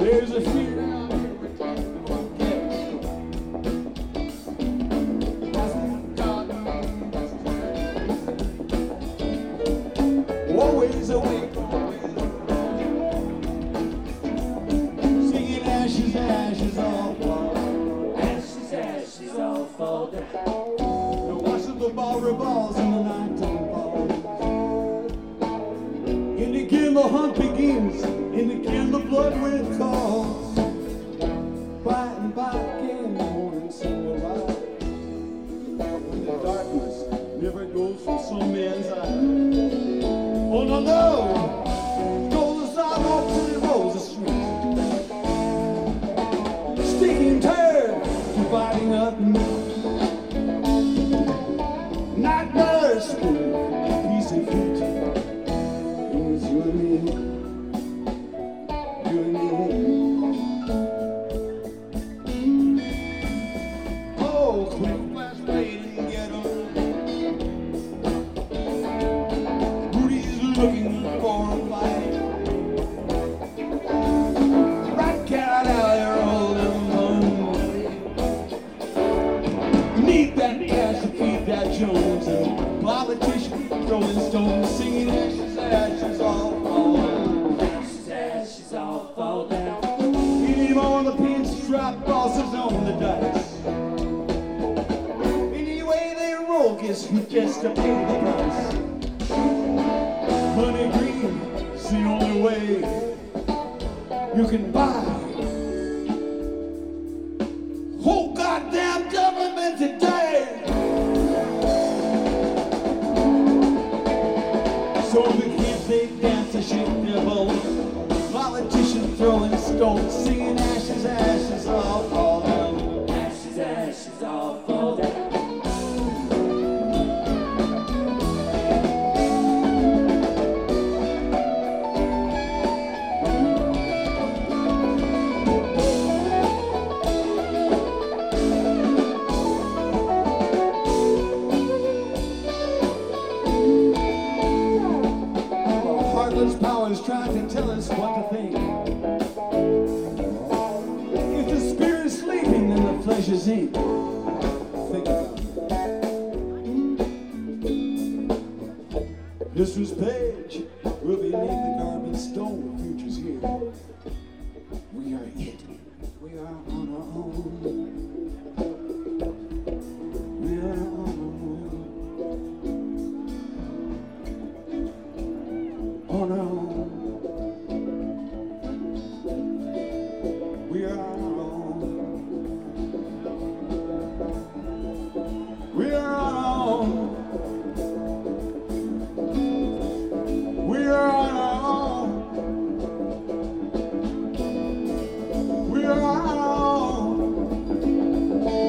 There's a fear out here we can't forget. That's what God knows. Always awake, always awake. Singing ashes, ashes all fall. Ashes, ashes all fall down. The wash of the ball revolves in the night time falls. And again the hunt begins. And again the blood wind calls. Fighting back in the morning sun will rise. And the darkness never goes from some man's eyes. Oh no, no! Goes the sidewalk till it rolls the street. Sticking turd, dividing up me. Nightmares, piece of heat. It was you and me. Oh, quick flash blade and get on. Rudy's looking for a fight. Rat cat out there holding on. Need that cash to feed that Jones. And politician throwing stones, singing ashes, ashes all fall down. Ashes, ashes all fall down. On the pinstripe bosses on the dice. Any way they roll gets to pay the price. Honey green is the only way you can buy. Whole goddamn government today. So the kids they dance to shake their bones. Politicians throwing stones, singing ashes, ashes all fall down. Ashes, ashes all fall down. Heartless powers trying to tell us what to think. If the spirit's sleeping, then the flesh is in. Think about it. History's page will be beneath the garbage stone. The future's here. We are it. We are on our own. We are on our own. On our own. We are on our own. We are on our own. We are on our own. We are on our own.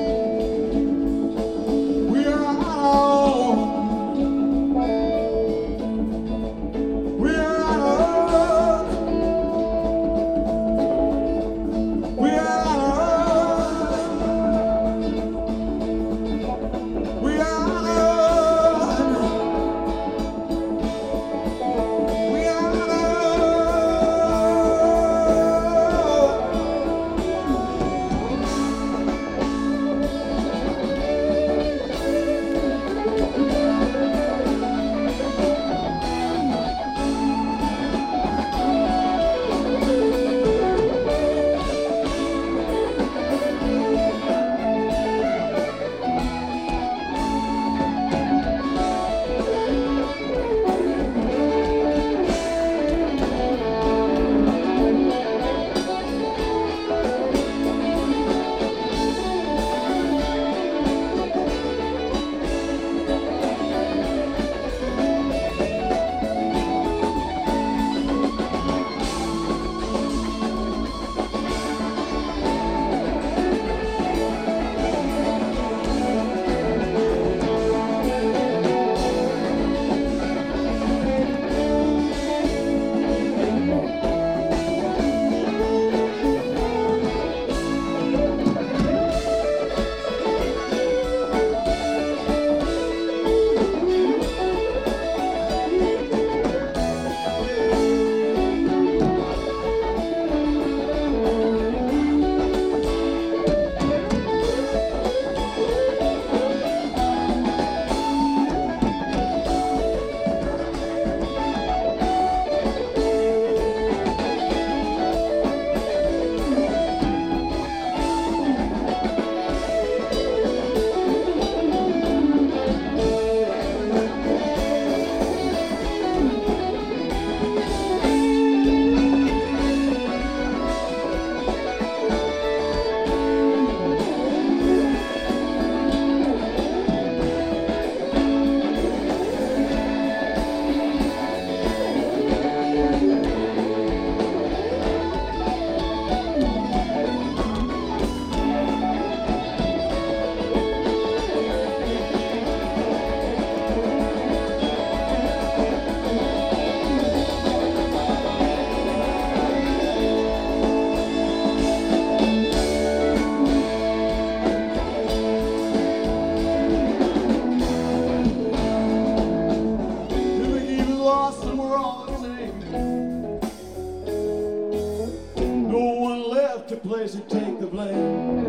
left a place to take the blame.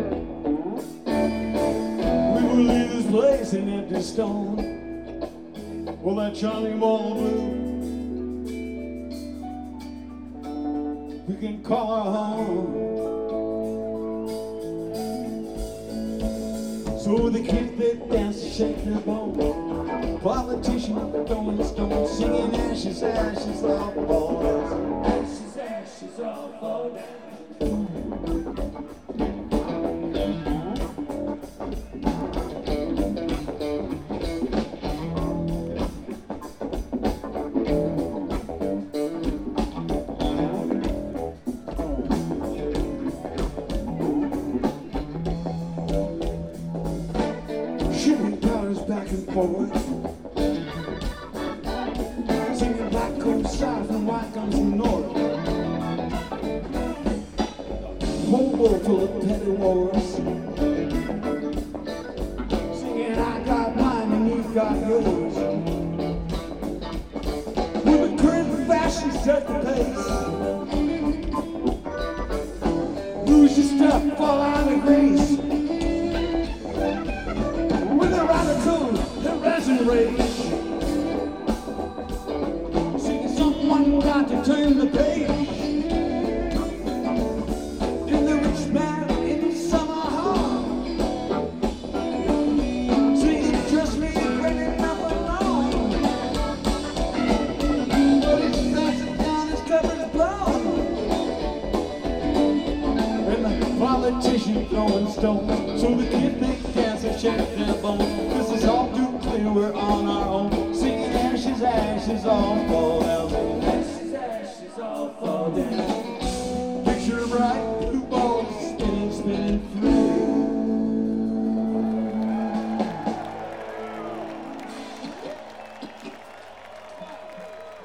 We will leave this place an empty stone. Well, that charming ball of blue, we can call our home. So the kids that dance, shake their bones. Politician throwing stones, singing ashes, ashes all fall down. Ashes, ashes all fall down. Shooting powers back and forward, singing black comes south and white comes from north. Whole world full of petty wars, singing I got mine and you got yours. With the current fashion set the pace, lose your step, fall out of grace. Rage. See, someone got to turn the page. In the rich man in the summer home. See, it's just me bringing up alone. But he's dancing down his cupboard's blown. And the politician throwing stones. So the kid they dance and shake their bones. This is all too clear, we're on our own. Singing ashes, ashes all fall out.